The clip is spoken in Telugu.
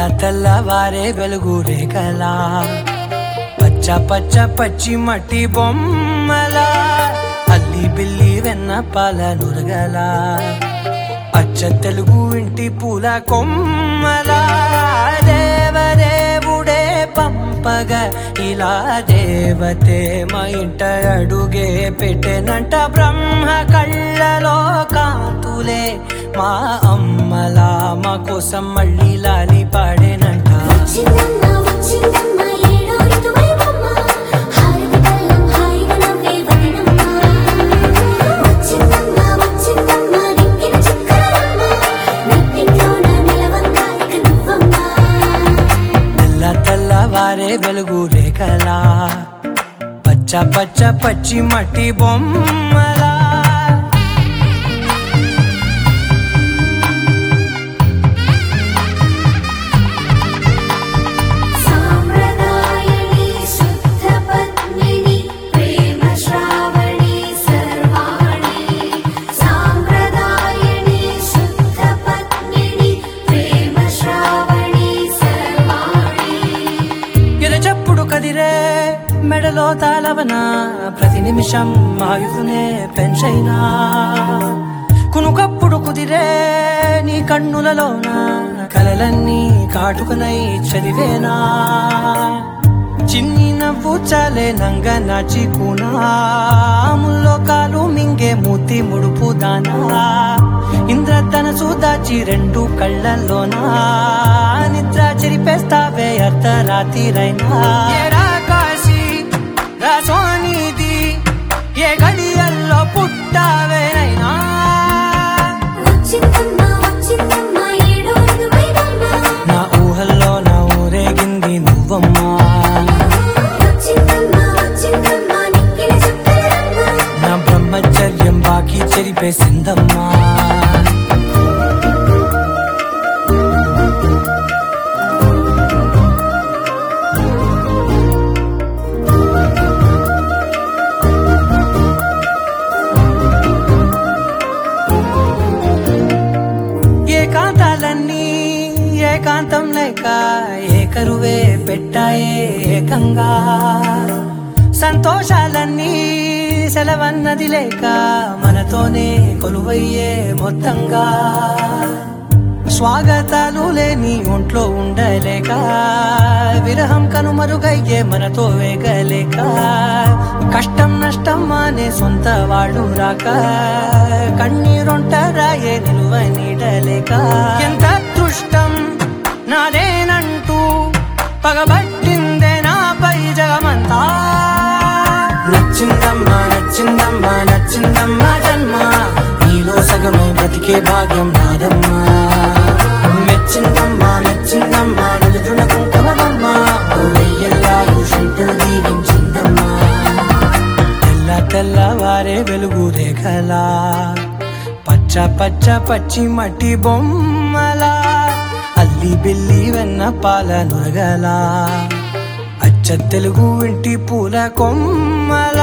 తెల్లవారే వెలుగు రేఖలా పచ్చ పచ్చ పచ్చి మట్టి బొమ్మలా అల్లి బిల్లి వెన్న పాల నురగలా అచ్చ తెలుగు ఇంటి పూల కొమ్మలా దేవదేవుడే పంపగా ఇలా దేవతే మా ఇంట అడుగే పెట్టెనంట బ్రహ్మ కళ్ళలో కాంతులే మా అమ్మలా మా కోసం మళ్ళీ లాలి పాడేనంట తెల్లవారే వెలుగు రేఖలా పచ్చ పచ్చ పచ్చి మట్టి బొమ్మలా కదిరే మెడలో తాళవన ప్రతి నిమిషం ఆయుధునే పెంచైనా కునుకప్పుడు కుదిరే నీ కన్నులలోన కలలన్నీ కాటుకనై చదివేనా చిన్ని నవ్వు చాలే నంగ నాచి కూనాముల్లో కాలు మింగే మూతి ముడుపు దానా ఇంద్రధనసు దాచి రెండు కళ్ళల్లోనా నిద్ర చెరిపేస్తావే అర్ధరాత్రిరైనా కాశీ రాసోనిది ఏ గడియల్లో పుట్టావేనైనా నా ఊహల్లో నా ఊరేగింది నువ్వమ్మా నా బ్రహ్మచర్యం బాకీ చెరిపేసిందమ్మా ఏకాంతాలన్నీ ఏకాంతం లేక ఏకరువే పెట్టాయే ఏకంగా సంతోషాలన్నీ సెలవన్నది లేక మనతోనే కొలువయ్యే మొత్తంగా స్వాగతాలు లేని ఒంట్లో ఉండలేక విరహం కనుమరుగయ్యే మనతో వేగలేక కష్టం నష్టం అనే సొంత వాళ్ళు రాక కన్నీరొంటరాయే నిలువ నీడలేక ఎంత అదృష్టం నాదేనంటూ పగబట్టిందే నాపై జగమంతా నచ్చిందమ్మా నచ్చిందమ్మా నచ్చిందమ్మా జన్మ నీలో సగమే బ్రతికే భాగ్యం నాదమ్మా మెచ్చిందమ్మా మెచ్చిందమ్మా నిలుచున కుంకుమమ్మా వెయ్యల్లాలు శంకులు దీవించిందమ్మా తెల్లవారే వెలుగు రేఖలా పచ్చ పచ్చ పచ్చి మట్టి బొమ్మలా అల్లి బిల్లి వెన్న పాల నురగలా అచ్చ తెలుగు ఇంటి పూల కొమ్మలా